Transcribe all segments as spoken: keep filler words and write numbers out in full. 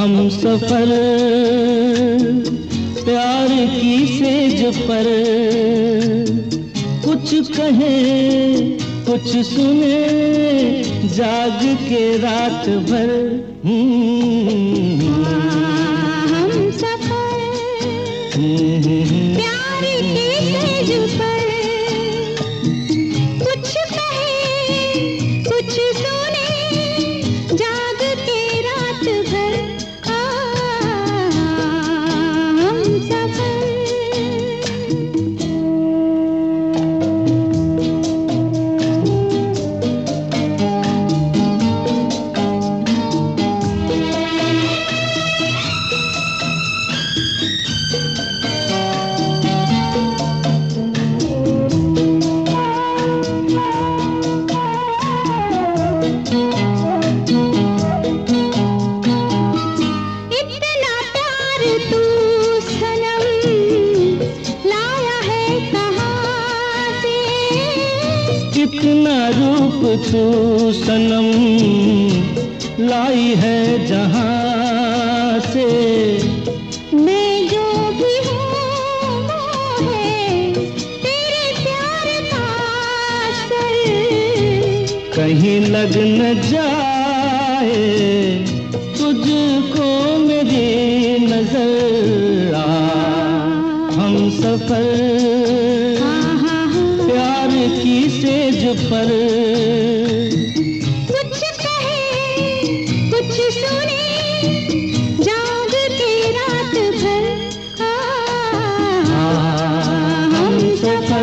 हम सफर प्यार की सेज पर, कुछ कहे कुछ सुने जाग के रात भर। हम सफर प्यार की सेज पर, कुछ कहे कुछ सुने जाग के रात भर। हम सफर कितना रूप तू सनम लाई है जहां से। मैं जो भी हूँ वो है तेरे प्यार का असर। कहीं लग न जाए तुझको मेरी नजर। आ हम सफर प्यार की सेज पर, कुछ कहे कुछ सुने जाग के रात भर। हम सफर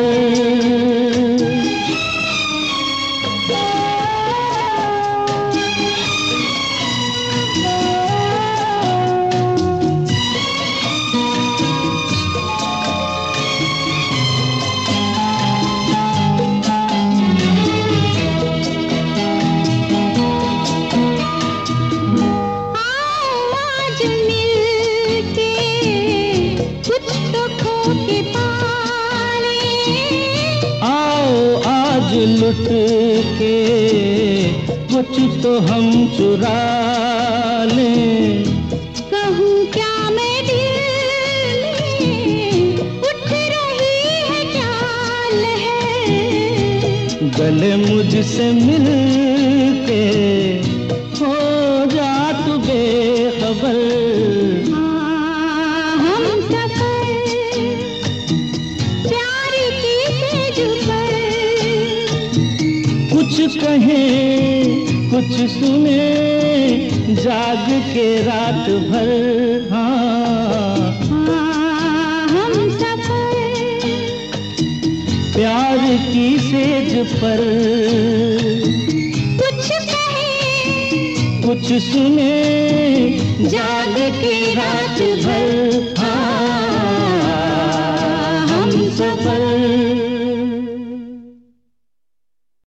लुट के कुछ तो हम चुरा लें। कहूँ क्या मैं दिल में उठ रही है क्या लहर। गले मुझसे मिल के हो जा तू बेखबर। हम सफर प्यार की सेज पर, कुछ कहे कुछ सुने जाग के रात भर। हाँ हम सफर प्यार की सेज पर, कुछ कहे कुछ सुने जाग के रात भर।